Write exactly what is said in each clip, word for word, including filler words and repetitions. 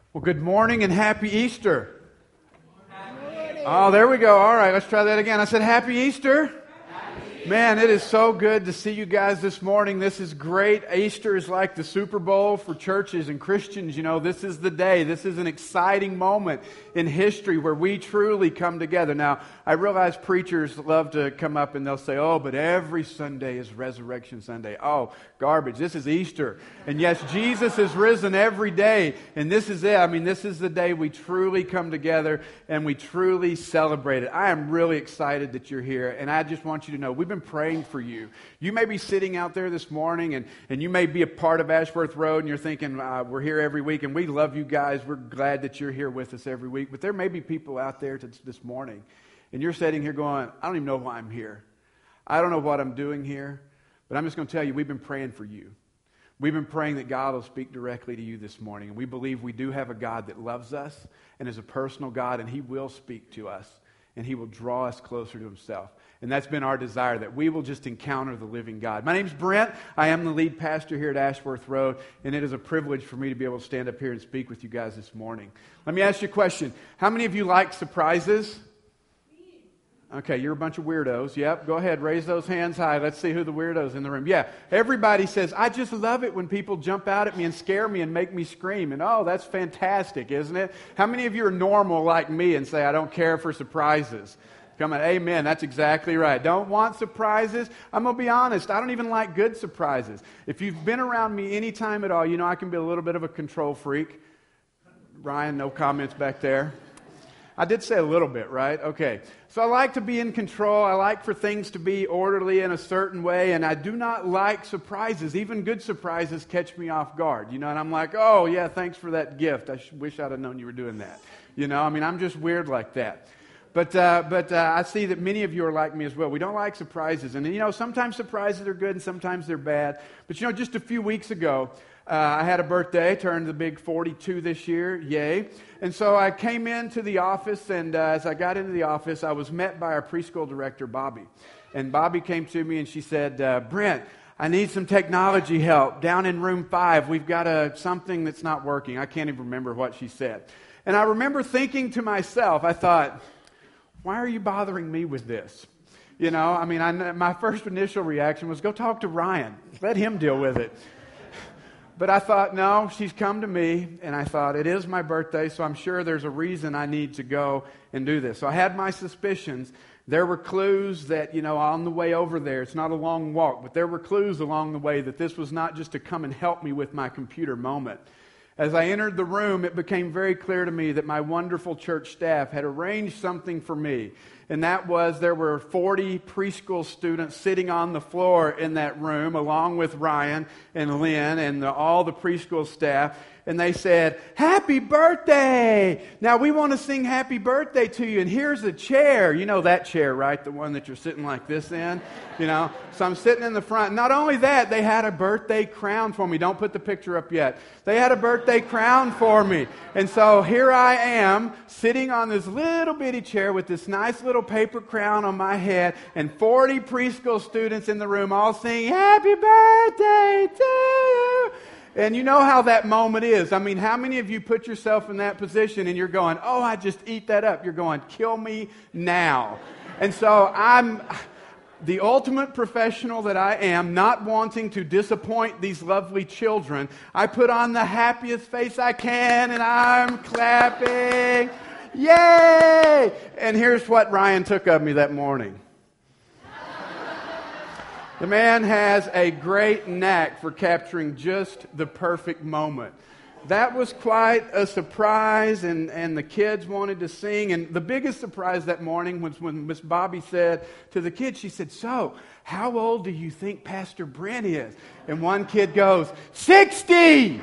Well, good morning and happy Easter. Happy oh, there we go. All right, let's try that again. I said happy Easter. Happy Man, it is so good to see you guys this morning. This is great. Easter is like the Super Bowl for churches and Christians. You know, this is the day. This is an exciting moment in history where we truly come together. Now, I realize preachers love to come up and they'll say, oh, but every Sunday is Resurrection Sunday. Oh, garbage. This is Easter. And yes, Jesus is risen every day. And this is it. I mean, this is the day we truly come together and we truly celebrate it. I am really excited that you're here. And I just want you to know, we've been praying for you. You may be sitting out there this morning and, and you may be a part of Ashworth Road and you're thinking, uh, we're here every week and we love you guys. We're glad that you're here with us every week. But there may be people out there to, this morning and you're sitting here going, I don't even know why I'm here. I don't know what I'm doing here. But I'm just going to tell you, we've been praying for you. We've been praying that God will speak directly to you this morning. And we believe we do have a God that loves us and is a personal God, and He will speak to us, and He will draw us closer to Himself. And that's been our desire, that we will just encounter the living God. My name's Brent. I am the lead pastor here at Ashworth Road, and it is a privilege for me to be able to stand up here and speak with you guys this morning. Let me ask you a question. How many of you like surprises? Okay, you're a bunch of weirdos. Yep, go ahead, raise those hands high. Let's see who the weirdos in the room. Yeah, everybody says, I just love it when people jump out at me and scare me and make me scream. And oh, that's fantastic, isn't it? How many of you are normal like me and say, I don't care for surprises? Come on, amen, that's exactly right. Don't want surprises? I'm going to be honest, I don't even like good surprises. If you've been around me any time at all, you know I can be a little bit of a control freak. Ryan, no comments back there. I did say a little bit, right? Okay. So I like to be in control. I like for things to be orderly in a certain way, and I do not like surprises. Even good surprises catch me off guard, you know, and I'm like, oh, yeah, thanks for that gift. I sh- wish I'd have known you were doing that. You know, I mean, I'm just weird like that. But uh, but uh, I see that many of you are like me as well. We don't like surprises. And, you know, sometimes surprises are good and sometimes they're bad. But, you know, just a few weeks ago, Uh, I had a birthday, turned the big forty-two this year, yay. And so I came into the office, and uh, as I got into the office, I was met by our preschool director, Bobby. And Bobby came to me and she said, uh, Brent, I need some technology help. Down in room five, we've got a, something that's not working. I can't even remember what she said. And I remember thinking to myself, I thought, why are you bothering me with this? You know, I mean, I, my first initial reaction was, go talk to Ryan. Let him deal with it. But I thought, no, she's come to me, and I thought, it is my birthday, so I'm sure there's a reason I need to go and do this. So I had my suspicions. There were clues that, you know, on the way over there, it's not a long walk, but there were clues along the way that this was not just to come and help me with my computer moment. As I entered the room, it became very clear to me that my wonderful church staff had arranged something for me. And that was, there were forty preschool students sitting on the floor in that room, along with Ryan and Lynn and the, all the preschool staff. And they said, happy birthday! Now we want to sing happy birthday to you. And here's a chair. You know that chair, right? The one that you're sitting like this in. You know, so I'm sitting in the front. Not only that, they had a birthday crown for me. Don't put the picture up yet. They had a birthday crown for me. And so here I am, sitting on this little bitty chair with this nice little paper crown on my head, and forty preschool students in the room all singing, happy birthday to you. And you know how that moment is. I mean, how many of you put yourself in that position and you're going, oh, I just eat that up. You're going, kill me now. And so I'm the ultimate professional that I am, not wanting to disappoint these lovely children. I put on the happiest face I can and I'm clapping. Yay! And here's what Ryan took of me that morning. The man has a great knack for capturing just the perfect moment. That was quite a surprise, and, and the kids wanted to sing. And the biggest surprise that morning was when Miss Bobby said to the kids, she said, so, how old do you think Pastor Brent is? And one kid goes, sixty!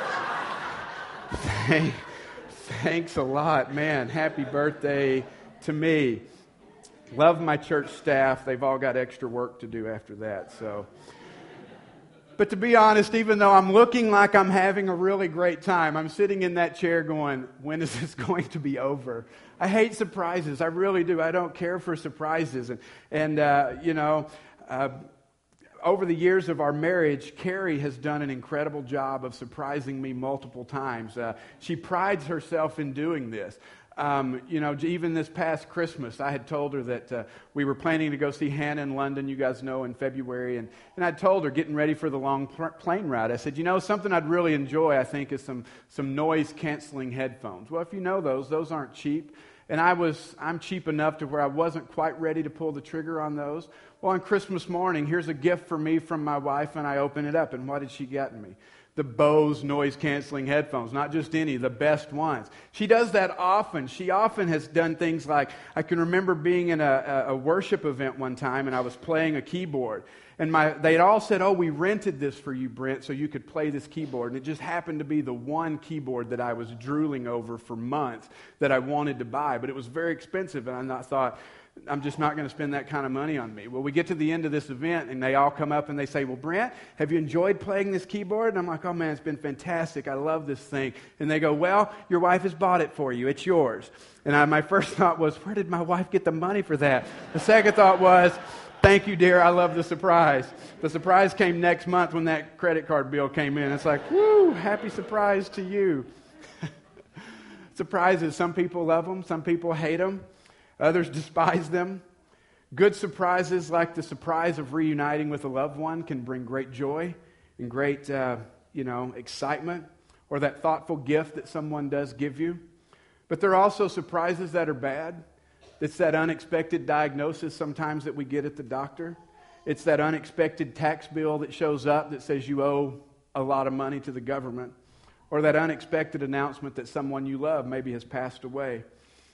Thanks a lot, man. Happy birthday to me. Love my church staff. They've all got extra work to do after that. So, but to be honest, even though I'm looking like I'm having a really great time, I'm sitting in that chair going, when is this going to be over? I hate surprises. I really do. I don't care for surprises. And, and uh, you know, uh, over the years of our marriage, Carrie has done an incredible job of surprising me multiple times. Uh, she prides herself in doing this. Um, you know, even this past Christmas, I had told her that uh, we were planning to go see Hannah in London, you guys know, in February. And, and I told her, getting ready for the long pl- plane ride, I said, you know, something I'd really enjoy, I think, is some, some noise-canceling headphones. Well, if you know those, those aren't cheap. And I was, I'm cheap enough to where I wasn't quite ready to pull the trigger on those. Well, on Christmas morning, here's a gift for me from my wife, and I open it up. And what did she get me? The Bose noise-canceling headphones, not just any, the best ones. She does that often. She often has done things like, I can remember being in a, a worship event one time, and I was playing a keyboard. And my, they'd all said, oh, we rented this for you, Brent, so you could play this keyboard. And it just happened to be the one keyboard that I was drooling over for months that I wanted to buy. But it was very expensive, and I thought, I'm just not going to spend that kind of money on me. Well, we get to the end of this event, and they all come up and they say, well, Brent, have you enjoyed playing this keyboard? And I'm like, oh, man, it's been fantastic. I love this thing. And they go, well, your wife has bought it for you. It's yours. And I, my first thought was, where did my wife get the money for that? The second thought was, thank you, dear. I love the surprise. The surprise came next month when that credit card bill came in. It's like, whoo, happy surprise to you. Surprises, some people love them. Some people hate them. Others despise them. Good surprises, like the surprise of reuniting with a loved one, can bring great joy and great, uh, you know, excitement, or that thoughtful gift that someone does give you. But there are also surprises that are bad. It's that unexpected diagnosis sometimes that we get at the doctor. It's that unexpected tax bill that shows up that says you owe a lot of money to the government, or that unexpected announcement that someone you love maybe has passed away.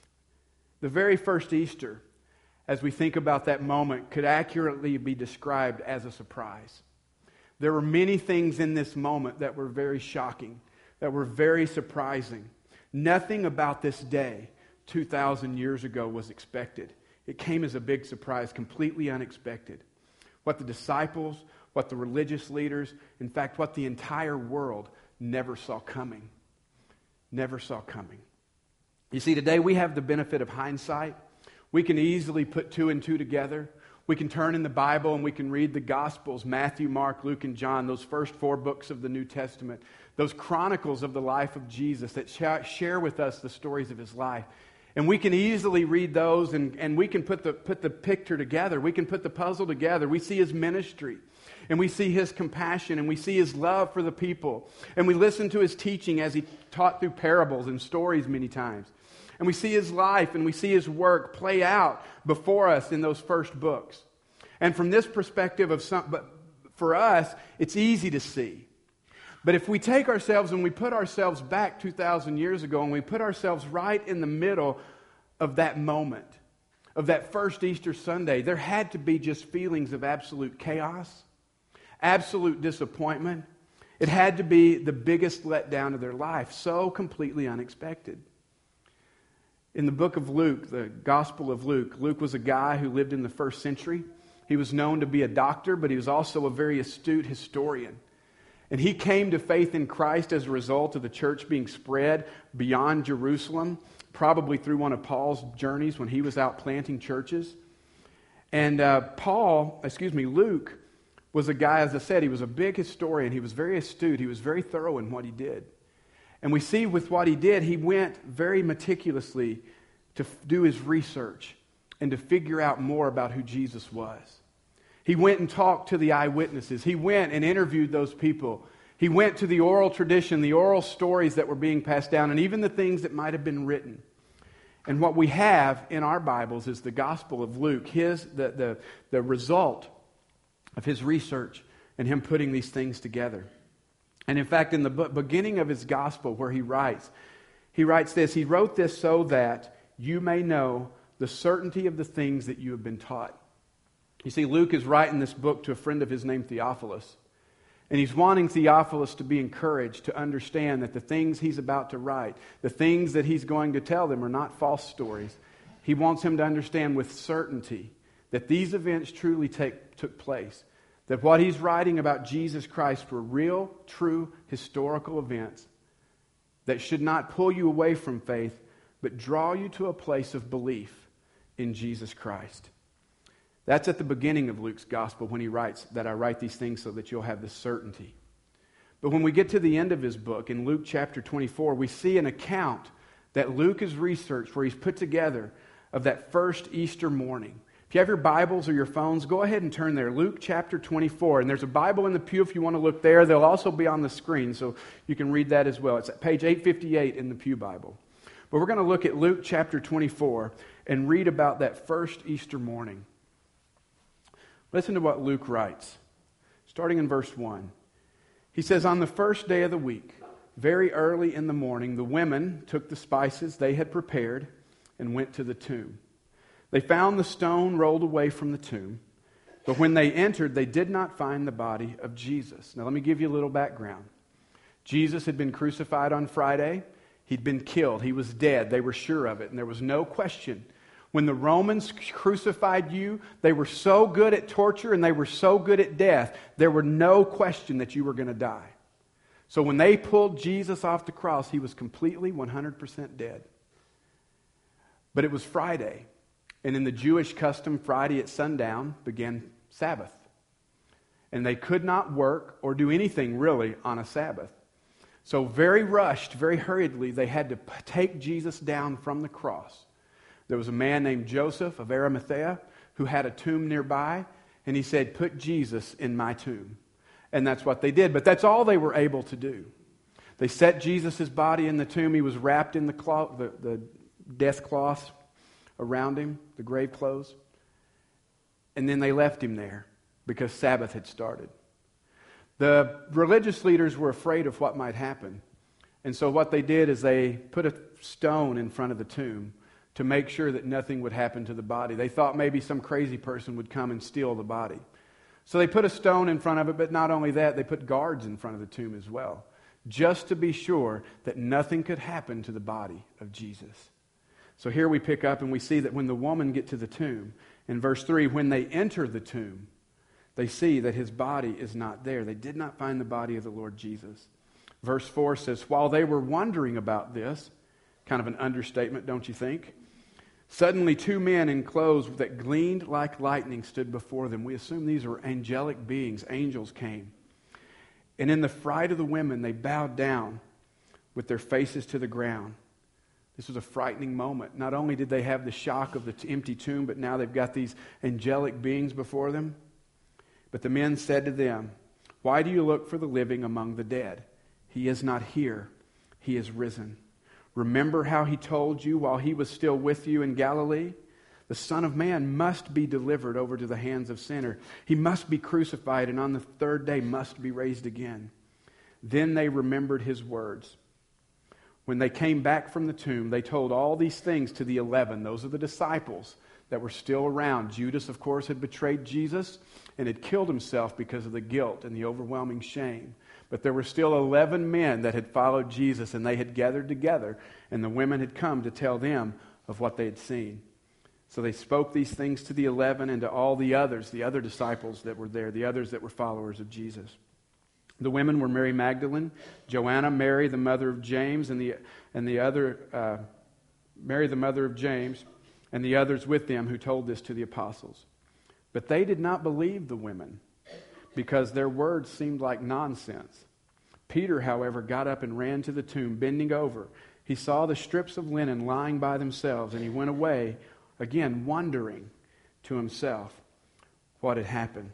The very first Easter, as we think about that moment, could accurately be described as a surprise. There were many things in this moment that were very shocking, that were very surprising. Nothing about this day two thousand years ago was expected. It came as a big surprise, completely unexpected. What the disciples, what the religious leaders, in fact, what the entire world never saw coming. Never saw coming. You see, today we have the benefit of hindsight. We can easily put two and two together. We can turn in the Bible and we can read the Gospels, Matthew, Mark, Luke, and John, those first four books of the New Testament, those chronicles of the life of Jesus that share with us the stories of his life. And we can easily read those and, and we can put the, put the picture together. We can put the puzzle together. We see his ministry. And we see his compassion, and we see his love for the people. And we listen to his teaching as he taught through parables and stories many times. And we see his life, and we see his work play out before us in those first books. And from this perspective of some, but for us, it's easy to see. But if we take ourselves and we put ourselves back two thousand years ago, and we put ourselves right in the middle of that moment, of that first Easter Sunday, there had to be just feelings of absolute chaos, absolute disappointment. It had to be the biggest letdown of their life, so completely unexpected. In the book of Luke, the Gospel of Luke, Luke was a guy who lived in the first century. He was known to be a doctor, but he was also a very astute historian. And he came to faith in Christ as a result of the church being spread beyond Jerusalem, probably through one of Paul's journeys when he was out planting churches. And uh, Paul, excuse me, Luke, was a guy, as I said, he was a big historian. He was very astute. He was very thorough in what he did. And we see with what he did, he went very meticulously to f- do his research and to figure out more about who Jesus was. He went and talked to the eyewitnesses. He went and interviewed those people. He went to the oral tradition, the oral stories that were being passed down, and even the things that might have been written. And what we have in our Bibles is the Gospel of Luke, his the the, the result of his research and him putting these things together. And in fact, in the beginning of his gospel where he writes, he writes this, he wrote this so that you may know the certainty of the things that you have been taught. You see, Luke is writing this book to a friend of his named Theophilus. And he's wanting Theophilus to be encouraged to understand that the things he's about to write, the things that he's going to tell them are not false stories. He wants him to understand with certainty that these events truly take, took place. That what he's writing about Jesus Christ were real, true, historical events that should not pull you away from faith, but draw you to a place of belief in Jesus Christ. That's at the beginning of Luke's gospel when he writes that I write these things so that you'll have this certainty. But when we get to the end of his book, in Luke chapter twenty-four, we see an account that Luke has researched where he's put together of that first Easter morning. If you have your Bibles or your phones, go ahead and turn there. Luke chapter twenty-four. And there's a Bible in the pew if you want to look there. They'll also be on the screen, so you can read that as well. It's at page eight fifty-eight in the Pew Bible. But we're going to look at Luke chapter twenty-four and read about that first Easter morning. Listen to what Luke writes, starting in verse one. He says, on the first day of the week, very early in the morning, the women took the spices they had prepared and went to the tomb. They found the stone rolled away from the tomb, but when they entered, they did not find the body of Jesus. Now let me give you a little background. Jesus had been crucified on Friday. He'd been killed. He was dead. They were sure of it, and there was no question. When the Romans crucified you, they were so good at torture and they were so good at death, there were no question that you were going to die. So when they pulled Jesus off the cross, he was completely one hundred percent dead. But it was Friday, and in the Jewish custom, Friday at sundown began Sabbath. And they could not work or do anything really on a Sabbath. So very rushed, very hurriedly, they had to take Jesus down from the cross. There was a man named Joseph of Arimathea who had a tomb nearby, and he said, put Jesus in my tomb. And that's what they did, but that's all they were able to do. They set Jesus' body in the tomb. He was wrapped in the, cloth, the, the death cloths around him, the grave clothes. And then they left him there because Sabbath had started. The religious leaders were afraid of what might happen. And so what they did is they put a stone in front of the tomb to make sure that nothing would happen to the body. They thought maybe some crazy person would come and steal the body. So they put a stone in front of it, but not only that, they put guards in front of the tomb as well, just to be sure that nothing could happen to the body of Jesus. So here we pick up and we see that when the woman get to the tomb, in verse three, when they enter the tomb, they see that his body is not there. They did not find the body of the Lord Jesus. Verse four says, while they were wondering about this, kind of an understatement, don't you think? Suddenly two men in clothes that gleamed like lightning stood before them. We assume these were angelic beings. Angels came. And in the fright of the women, they bowed down with their faces to the ground. This was a frightening moment. Not only did they have the shock of the t- empty tomb, but now they've got these angelic beings before them. But the men said to them, why do you look for the living among the dead? He is not here. He is risen. Remember how he told you while he was still with you in Galilee? The Son of Man must be delivered over to the hands of sinners. He must be crucified and on the third day must be raised again. Then they remembered his words. When they came back from the tomb, they told all these things to the eleven. Those are the disciples that were still around. Judas, of course, had betrayed Jesus and had killed himself because of the guilt and the overwhelming shame. But there were still eleven men that had followed Jesus, and they had gathered together, and the women had come to tell them of what they had seen. So they spoke these things to the eleven and to all the others, the other disciples that were there, the others that were followers of Jesus. The women were Mary Magdalene, Joanna, Mary, the mother of James, and the and the other uh, Mary, the mother of James, and the others with them who told this to the apostles. But they did not believe the women, because their words seemed like nonsense. Peter, however, got up and ran to the tomb, bending over. He saw the strips of linen lying by themselves, and he went away, again wondering to himself what had happened.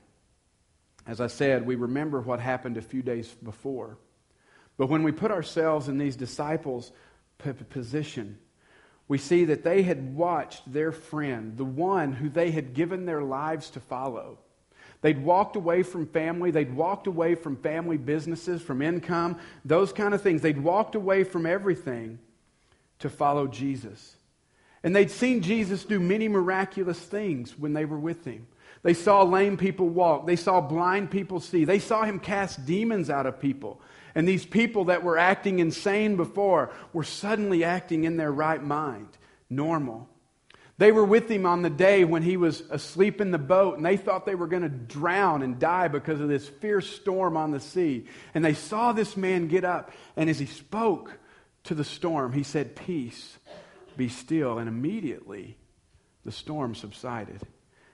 As I said, we remember what happened a few days before. But when we put ourselves in these disciples' p- position, we see that they had watched their friend, the one who they had given their lives to follow. They'd walked away from family. They'd walked away from family businesses, from income, those kind of things. They'd walked away from everything to follow Jesus. And they'd seen Jesus do many miraculous things when they were with him. They saw lame people walk. They saw blind people see. They saw him cast demons out of people. And these people that were acting insane before were suddenly acting in their right mind, normal. They were with him on the day when he was asleep in the boat, and they thought they were going to drown and die because of this fierce storm on the sea. And they saw this man get up, and as he spoke to the storm, he said, "Peace, be still." And immediately the storm subsided.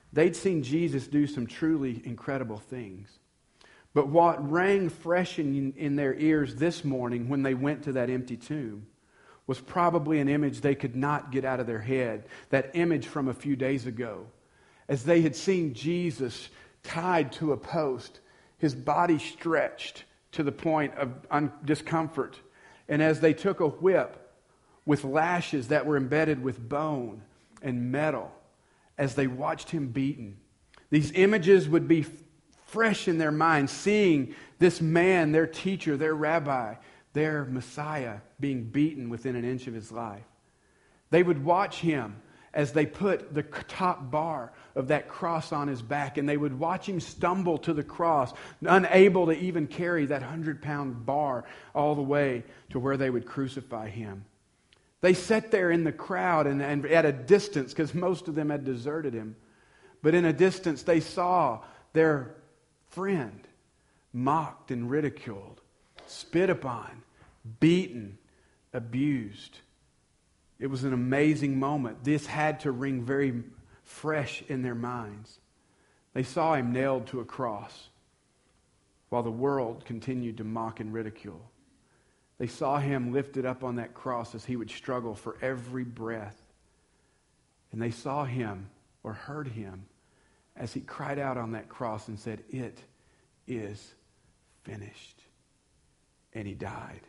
They'd seen Jesus do some truly incredible things. But what rang fresh in, in their ears this morning when they went to that empty tomb was probably an image they could not get out of their head. That image from a few days ago. As they had seen Jesus tied to a post, his body stretched to the point of un- discomfort. And as they took a whip with lashes that were embedded with bone and metal, as they watched him beaten, these images would be f- fresh in their minds, seeing this man, their teacher, their rabbi, their Messiah, being beaten within an inch of his life. They would watch him as they put the top bar of that cross on his back, and they would watch him stumble to the cross, unable to even carry that hundred-pound bar all the way to where they would crucify him. They sat there in the crowd and, and at a distance, because most of them had deserted him, but in a distance they saw their friend mocked and ridiculed, spit upon, beaten, abused. It was an amazing moment. This had to ring very fresh in their minds. They saw him nailed to a cross while the world continued to mock and ridicule. They saw him lifted up on that cross as he would struggle for every breath. And they saw him or heard him as he cried out on that cross and said, "It is finished." And he died.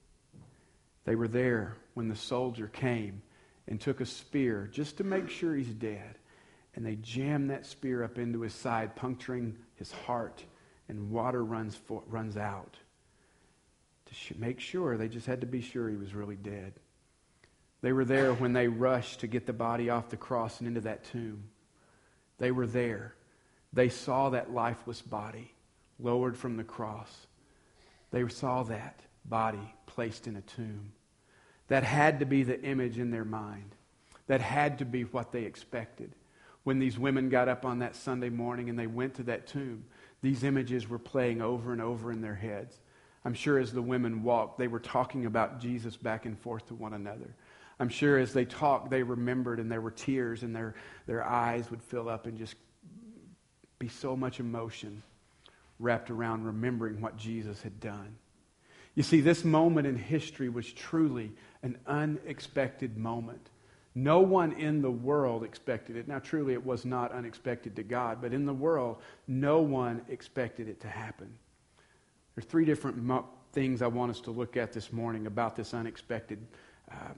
They were there when the soldier came and took a spear just to make sure he's dead. And they jammed that spear up into his side, puncturing his heart, and water runs for, runs out. To sh- make sure, they just had to be sure he was really dead. They were there when they rushed to get the body off the cross and into that tomb. They were there. They saw that lifeless body lowered from the cross. They saw that body placed in a tomb. That had to be the image in their mind. That had to be what they expected. When these women got up on that Sunday morning and they went to that tomb, these images were playing over and over in their heads. I'm sure as the women walked, they were talking about Jesus back and forth to one another. I'm sure as they talked, they remembered, and there were tears, and their, their eyes would fill up and just be so much emotion wrapped around remembering what Jesus had done. You see, this moment in history was truly an unexpected moment. No one in the world expected it. Now, truly, it was not unexpected to God, but in the world, no one expected it to happen. There are three different mo- things I want us to look at this morning about this unexpected um,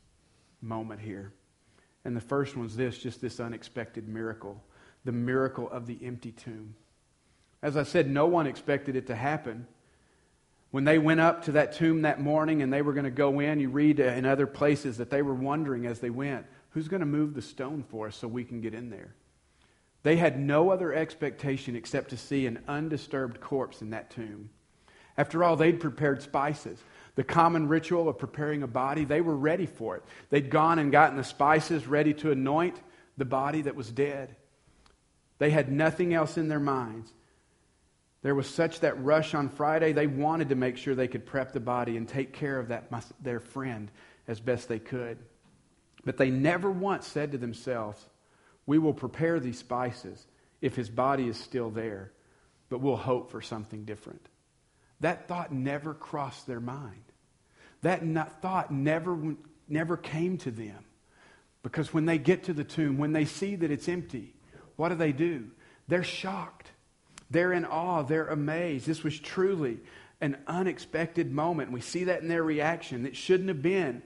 moment here. And the first one's this, just this unexpected miracle, the miracle of the empty tomb. As I said, no one expected it to happen. When they went up to that tomb that morning and they were going to go in, you read in other places that they were wondering as they went, who's going to move the stone for us so we can get in there? They had no other expectation except to see an undisturbed corpse in that tomb. After all, they'd prepared spices. The common ritual of preparing a body, they were ready for it. They'd gone and gotten the spices ready to anoint the body that was dead. They had nothing else in their minds. There was such that rush on Friday, they wanted to make sure they could prep the body and take care of that their friend as best they could. But they never once said to themselves, we will prepare these spices if his body is still there, but we'll hope for something different. That thought never crossed their mind. That not, thought never, never came to them. Because when they get to the tomb, when they see that it's empty, what do they do? They're shocked. They're in awe. They're amazed. This was truly an unexpected moment. We see that in their reaction. It shouldn't have been.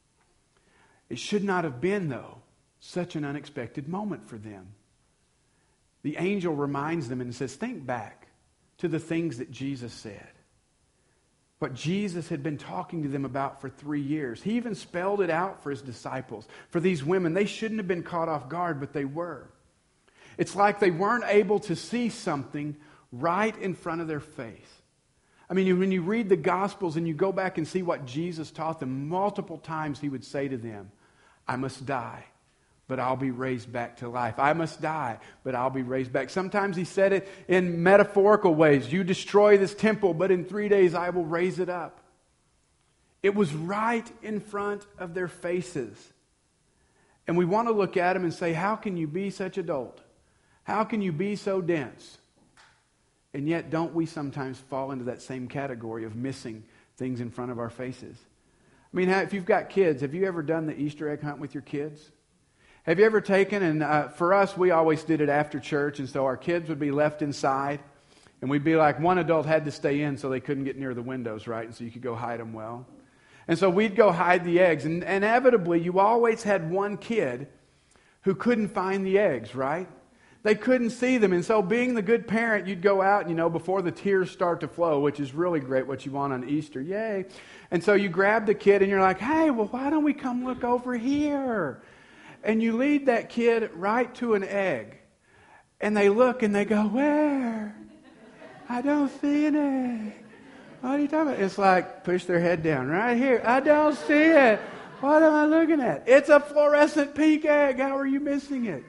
It should not have been, though, such an unexpected moment for them. The angel reminds them and says, think back to the things that Jesus said. What Jesus had been talking to them about for three years. He even spelled it out for his disciples. For these women, they shouldn't have been caught off guard, but they were. It's like they weren't able to see something right in front of their face. I mean, when you read the Gospels and you go back and see what Jesus taught them, multiple times he would say to them, I must die, but I'll be raised back to life. I must die, but I'll be raised back. Sometimes he said it in metaphorical ways. You destroy this temple, but in three days I will raise it up. It was right in front of their faces. And we want to look at them and say, how can you be such a dolt? How can you be so dense? And yet, don't we sometimes fall into that same category of missing things in front of our faces? I mean, if you've got kids, have you ever done the Easter egg hunt with your kids? Have you ever taken, and uh, for us, we always did it after church, and so our kids would be left inside, and we'd be like, one adult had to stay in so they couldn't get near the windows, right? And so you could go hide them well. And so we'd go hide the eggs, and inevitably, you always had one kid who couldn't find the eggs, right? They couldn't see them, and so being the good parent, you'd go out, you know, before the tears start to flow, which is really great, what you want on Easter, yay. And so you grab the kid, and you're like, hey, well, why don't we come look over here? And you lead that kid right to an egg, and they look, and they go, where? I don't see an egg. What are you talking about? It's like, push their head down, right here. I don't see it. What am I looking at? It's a fluorescent pink egg. How are you missing it?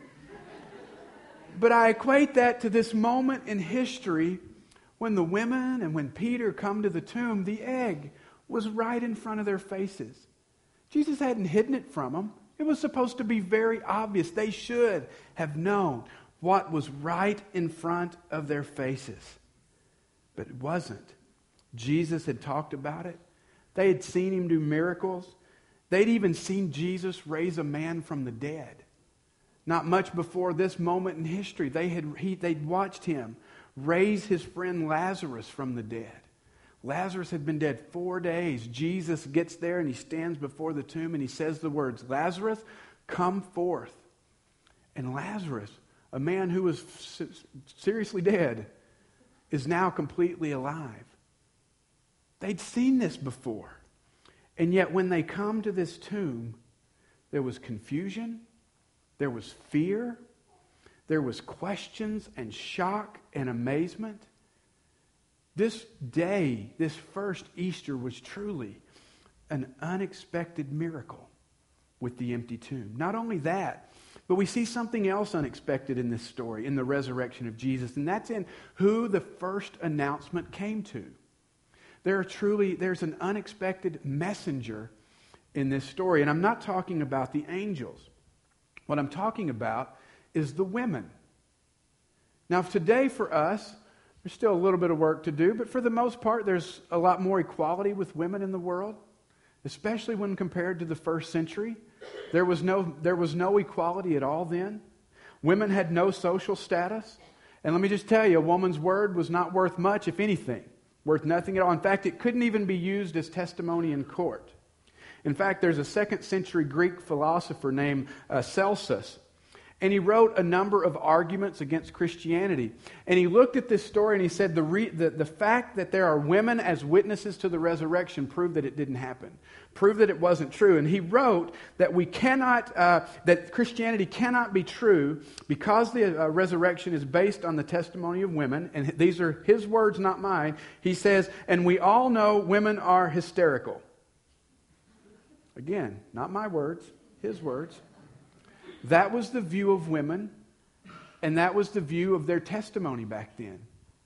But I equate that to this moment in history when the women and when Peter come to the tomb, the egg was right in front of their faces. Jesus hadn't hidden it from them. It was supposed to be very obvious. They should have known what was right in front of their faces. But it wasn't. Jesus had talked about it. They had seen him do miracles. They'd even seen Jesus raise a man from the dead. Not much before this moment in history, they had he, they'd watched him raise his friend Lazarus from the dead. Lazarus had been dead four days. Jesus gets there and he stands before the tomb and he says the words, Lazarus, come forth. And Lazarus, a man who was seriously dead, is now completely alive. They'd seen this before. And yet when they come to this tomb, there was confusion. There was fear. There was questions and shock and amazement. This day, this first Easter, was truly an unexpected miracle with the empty tomb. Not only that, but we see something else unexpected in this story, in the resurrection of Jesus, and that's in who the first announcement came to. There are truly, there's an unexpected messenger in this story, and I'm not talking about the angels. What I'm talking about is the women. Now, today for us, there's still a little bit of work to do, but for the most part, there's a lot more equality with women in the world, especially when compared to the first century. There was no, there was no equality at all then. Women had no social status. And let me just tell you, a woman's word was not worth much, if anything, worth nothing at all. In fact, it couldn't even be used as testimony in court. In fact, there's a second century Greek philosopher named uh, Celsus, and he wrote a number of arguments against Christianity. And he looked at this story and he said the, re- the, the fact that there are women as witnesses to the resurrection proved that it didn't happen, proved that it wasn't true. And he wrote that we cannot, uh, that Christianity cannot be true because the uh, resurrection is based on the testimony of women. And these are his words, not mine. He says, and we all know women are hysterical. Again, not my words, his words. That was the view of women, and that was the view of their testimony back then.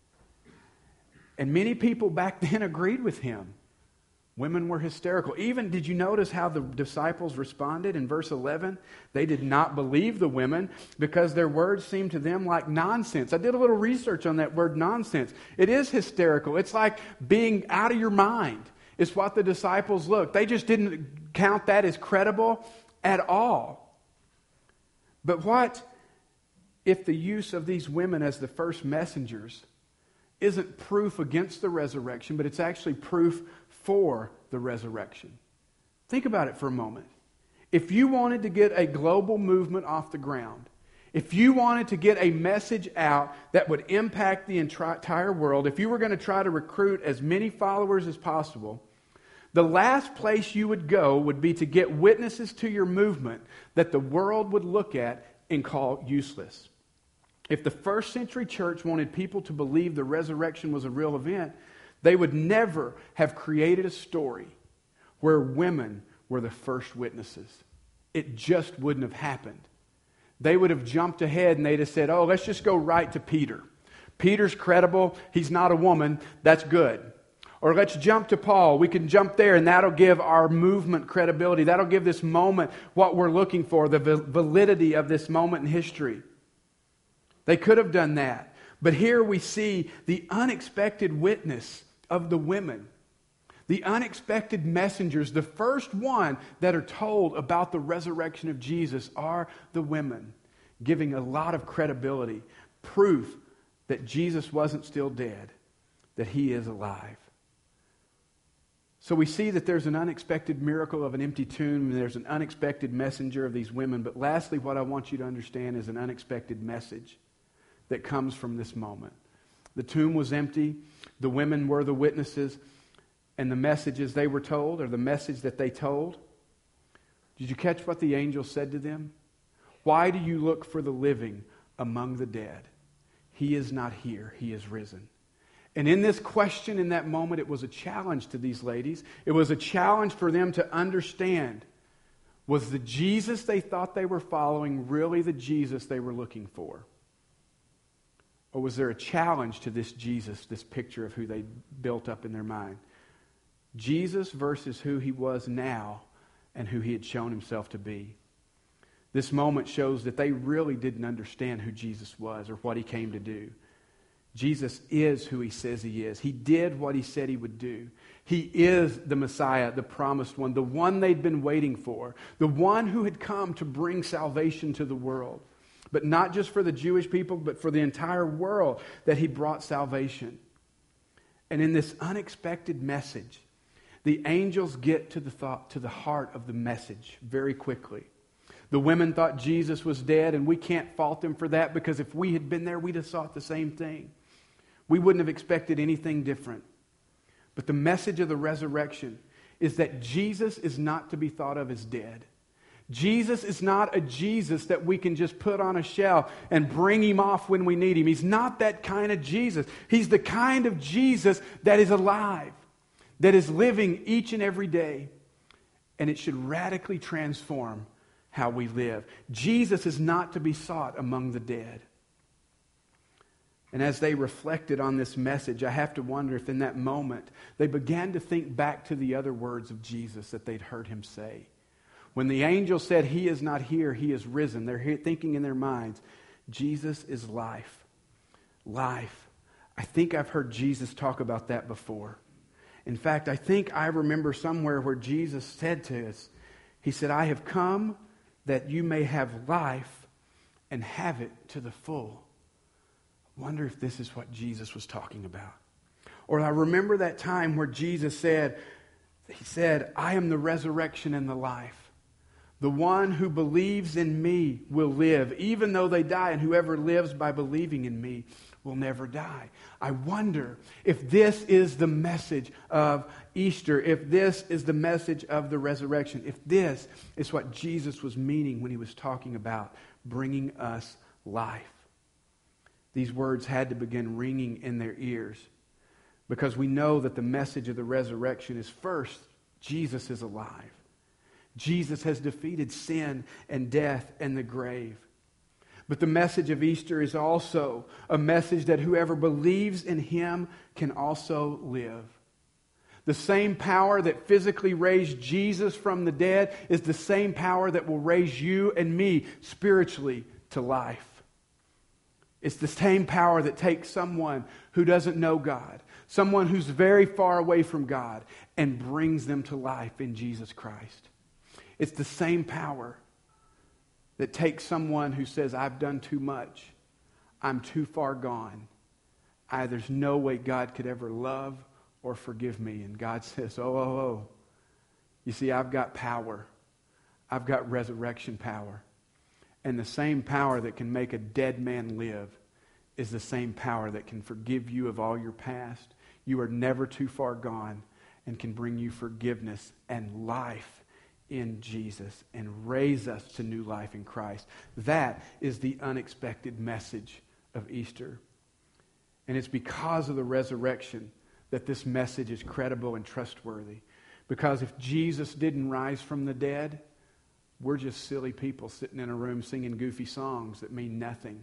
And many people back then agreed with him. Women were hysterical. Even, did you notice how the disciples responded in verse eleven? They did not believe the women because their words seemed to them like nonsense. I did a little research on that word nonsense. It is hysterical. It's like being out of your mind. It's what the disciples looked. They just didn't count that as credible at all. But what if the use of these women as the first messengers isn't proof against the resurrection, but it's actually proof for the resurrection? Think about it for a moment. If you wanted to get a global movement off the ground, if you wanted to get a message out that would impact the entire world, if you were going to try to recruit as many followers as possible, the last place you would go would be to get witnesses to your movement that the world would look at and call useless. If the first century church wanted people to believe the resurrection was a real event, they would never have created a story where women were the first witnesses. It just wouldn't have happened. They would have jumped ahead and they'd have said, oh, let's just go right to Peter. Peter's credible. He's not a woman. That's good. Or let's jump to Paul. We can jump there and that'll give our movement credibility. That'll give this moment what we're looking for, the validity of this moment in history. They could have done that. But here we see the unexpected witness of the women. The unexpected messengers, the first one that are told about the resurrection of Jesus are the women, giving a lot of credibility, proof that Jesus wasn't still dead, that he is alive. So we see that there's an unexpected miracle of an empty tomb, and there's an unexpected messenger of these women. But lastly, what I want you to understand is an unexpected message that comes from this moment. The tomb was empty. The women were the witnesses. And the messages they were told, or the message that they told, did you catch what the angel said to them? Why do you look for the living among the dead? He is not here. He is risen. And in this question, in that moment, it was a challenge to these ladies. It was a challenge for them to understand, was the Jesus they thought they were following really the Jesus they were looking for? Or was there a challenge to this Jesus, this picture of who they built up in their mind? Jesus versus who he was now and who he had shown himself to be. This moment shows that they really didn't understand who Jesus was or what he came to do. Jesus is who he says he is. He did what he said he would do. He is the Messiah, the promised one, the one they'd been waiting for, the one who had come to bring salvation to the world. But not just for the Jewish people, but for the entire world that he brought salvation. And in this unexpected message, the angels get to the thought, to the heart of the message very quickly. The women thought Jesus was dead, and we can't fault them for that, because if we had been there, we'd have thought the same thing. We wouldn't have expected anything different. But the message of the resurrection is that Jesus is not to be thought of as dead. Jesus is not a Jesus that we can just put on a shelf and bring him off when we need him. He's not that kind of Jesus. He's the kind of Jesus that is alive, that is living each and every day. And it should radically transform how we live. Jesus is not to be sought among the dead. And as they reflected on this message, I have to wonder if in that moment they began to think back to the other words of Jesus that they'd heard him say. When the angel said, he is not here, he is risen, they're here thinking in their minds, Jesus is life. Life. I think I've heard Jesus talk about that before. In fact, I think I remember somewhere where Jesus said to us, he said, I have come that you may have life and have it to the full. Wonder if this is what Jesus was talking about. Or I remember that time where Jesus said, he said, I am the resurrection and the life. The one who believes in me will live, even though they die, and whoever lives by believing in me will never die. I wonder if this is the message of Easter, if this is the message of the resurrection, if this is what Jesus was meaning when he was talking about bringing us life. These words had to begin ringing in their ears, because we know that the message of the resurrection is first, Jesus is alive. Jesus has defeated sin and death and the grave. But the message of Easter is also a message that whoever believes in him can also live. The same power that physically raised Jesus from the dead is the same power that will raise you and me spiritually to life. It's the same power that takes someone who doesn't know God, someone who's very far away from God, and brings them to life in Jesus Christ. It's the same power that takes someone who says, I've done too much, I'm too far gone, I, there's no way God could ever love or forgive me. And God says, oh, oh, oh, you see, I've got power. I've got resurrection power. And the same power that can make a dead man live is the same power that can forgive you of all your past. You are never too far gone, and can bring you forgiveness and life in Jesus and raise us to new life in Christ. That is the unexpected message of Easter. And it's because of the resurrection that this message is credible and trustworthy. Because if Jesus didn't rise from the dead, we're just silly people sitting in a room singing goofy songs that mean nothing.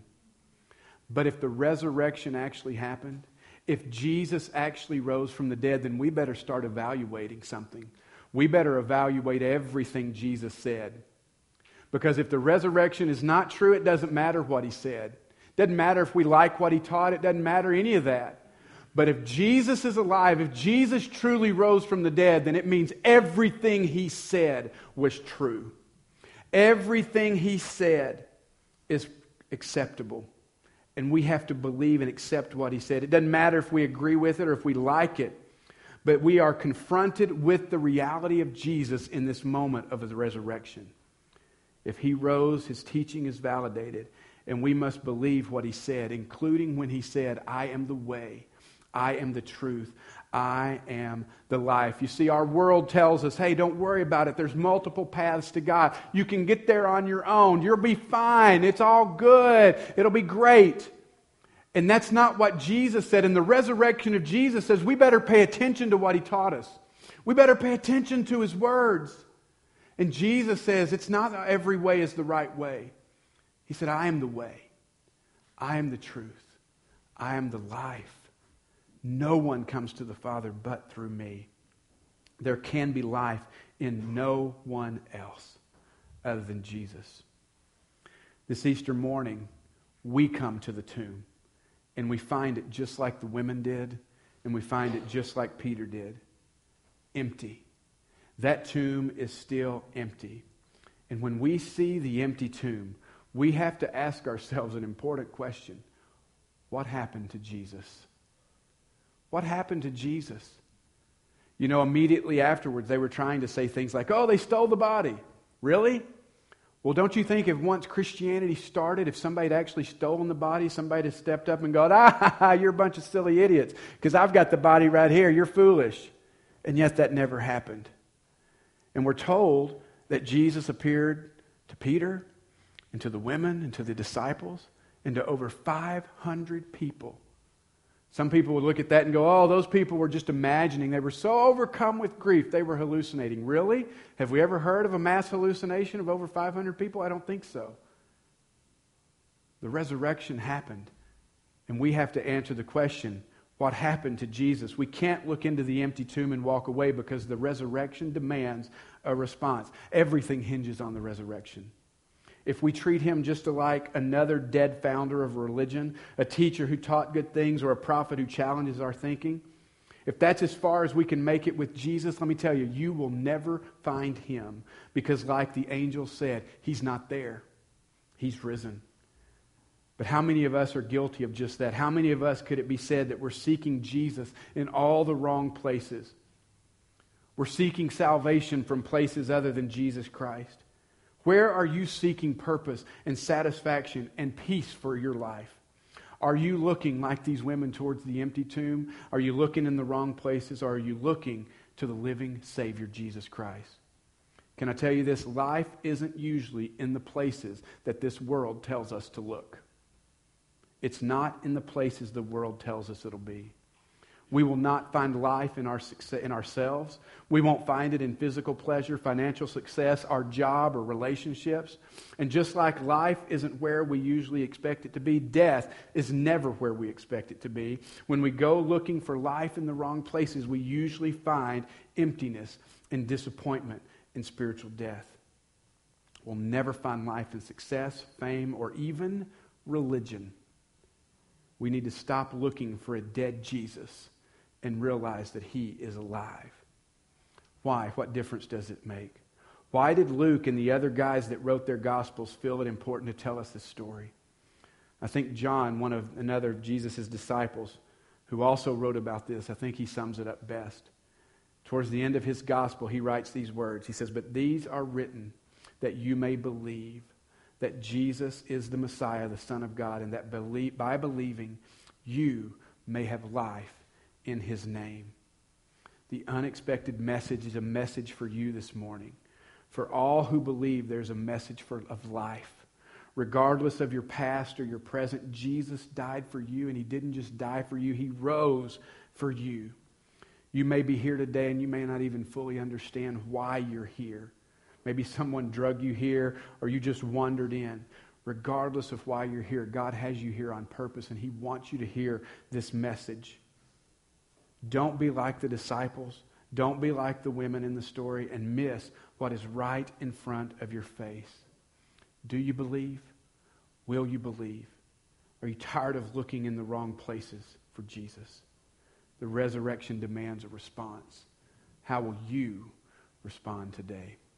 But if the resurrection actually happened, if Jesus actually rose from the dead, then we better start evaluating something. We better evaluate everything Jesus said. Because if the resurrection is not true, it doesn't matter what he said. It Doesn't matter if we like what he taught. It doesn't matter any of that. But if Jesus is alive, if Jesus truly rose from the dead, then it means everything he said was true. Everything he said is acceptable. And we have to believe and accept what he said. It doesn't matter if we agree with it or if we like it. But we are confronted with the reality of Jesus in this moment of his resurrection. If he rose, his teaching is validated. And we must believe what he said, including when he said, I am the way, I am the truth, I am the life. You see, our world tells us, hey, don't worry about it. There's multiple paths to God. You can get there on your own. You'll be fine. It's all good. It'll be great. And that's not what Jesus said. And the resurrection of Jesus says we better pay attention to what he taught us. We better pay attention to his words. And Jesus says it's not every way is the right way. He said, I am the way. I am the truth. I am the life. No one comes to the Father but through me. There can be life in no one else other than Jesus. This Easter morning, we come to the tomb. And we find it just like the women did. And we find it just like Peter did. Empty. That tomb is still empty. And when we see the empty tomb, we have to ask ourselves an important question. What happened to Jesus? What happened to Jesus? You know, immediately afterwards, they were trying to say things like, oh, they stole the body. Really? Well, don't you think if once Christianity started, if somebody had actually stolen the body, somebody had stepped up and gone, ah, you're a bunch of silly idiots because I've got the body right here. You're foolish. And yet that never happened. And we're told that Jesus appeared to Peter and to the women and to the disciples and to over five hundred people. Some people would look at that and go, oh, those people were just imagining. They were so overcome with grief, they were hallucinating. Really? Have we ever heard of a mass hallucination of over five hundred people? I don't think so. The resurrection happened. And we have to answer the question, what happened to Jesus? We can't look into the empty tomb and walk away because the resurrection demands a response. Everything hinges on the resurrection. If we treat him just like another dead founder of religion, a teacher who taught good things, or a prophet who challenges our thinking, if that's as far as we can make it with Jesus, let me tell you, you will never find him. Because like the angel said, he's not there. He's risen. But how many of us are guilty of just that? How many of us could it be said that we're seeking Jesus in all the wrong places? We're seeking salvation from places other than Jesus Christ. Where are you seeking purpose and satisfaction and peace for your life? Are you looking like these women towards the empty tomb? Are you looking in the wrong places? Or are you looking to the living Savior, Jesus Christ? Can I tell you this? Life isn't usually in the places that this world tells us to look. It's not in the places the world tells us it'll be. We will not find life in our success, in ourselves. We won't find it in physical pleasure, financial success, our job, or relationships. And just like life isn't where we usually expect it to be, death is never where we expect it to be. When we go looking for life in the wrong places, we usually find emptiness and disappointment and spiritual death. We'll never find life in success, fame, or even religion. We need to stop looking for a dead Jesus and realize that he is alive. Why? What difference does it make? Why did Luke and the other guys that wrote their Gospels feel it important to tell us this story? I think John, one of another of Jesus' disciples, who also wrote about this, I think he sums it up best. Towards the end of his Gospel, he writes these words. He says, "But these are written that you may believe that Jesus is the Messiah, the Son of God, and that believe, by believing you may have life in his name." The unexpected message is a message for you this morning. For all who believe, there's a message for, of life. Regardless of your past or your present, Jesus died for you, and he didn't just die for you, he rose for you. You may be here today and you may not even fully understand why you're here. Maybe someone drug you here or you just wandered in. Regardless of why you're here, God has you here on purpose, and he wants you to hear this message. Don't be like the disciples. Don't be like the women in the story and miss what is right in front of your face. Do you believe? Will you believe? Are you tired of looking in the wrong places for Jesus? The resurrection demands a response. How will you respond today?